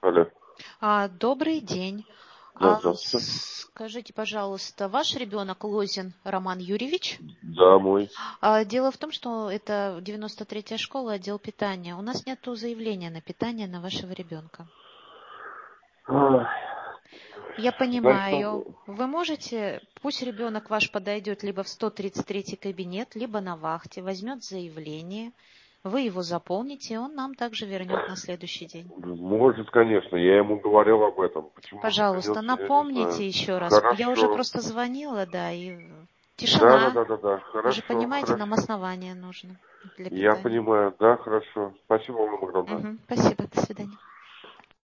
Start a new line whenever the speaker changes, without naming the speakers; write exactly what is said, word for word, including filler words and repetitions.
Алло.
А, добрый день.
Да,
А,
здравствуйте.
скажите, пожалуйста, ваш ребенок Лозин Роман Юрьевич?
Да, мой.
А, дело в том, что это девяносто третья школа, отдел питания. У нас нету заявления на питание на вашего ребенка.
Ах,
Я
Значит,
понимаю.
ну,
Вы можете, пусть ребенок ваш подойдет либо в сто тридцать третий кабинет, либо на вахте, возьмет заявление, вы его заполните, и он нам также вернет на следующий день.
может, конечно, я ему говорил об этом. Почему он не
Пожалуйста,
принес, я не знаю.
напомните еще раз. Я уже
Хорошо.
просто звонила, да, и
Да, да,
тишина.
да, да, да.
Вы же
Хорошо,
понимаете, нам
хорошо.
основание нужно для
Я
питания.
понимаю, да, хорошо. Спасибо вам огромное.
Мгм. Спасибо, до свидания.